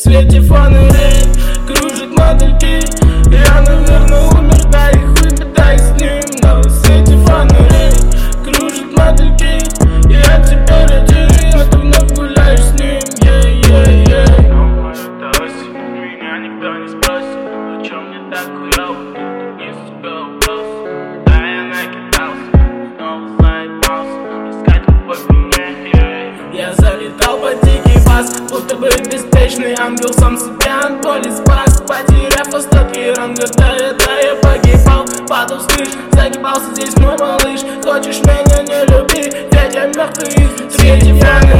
свете фонарей кружат модельки. Я, наверное, умер, да и хуй дай с ним. Но в свете фонарей кружат модельки. Я теперь один, а ты вновь гуляешь с ним. Меня никто не спросит, о чем мне так хуёво. Тут не с тебя вопрос. Да, я накидался, снова заебался искать любовь в мне. Я залетал под дикий бас, будто бы беспечный ангел, сам себя от боли спас. Потеряв остатки ранга, да я погибал. Падал вслышь, загибался здесь мой малыш. Хочешь меня не люби, ведь я мертвый в свете фонарей.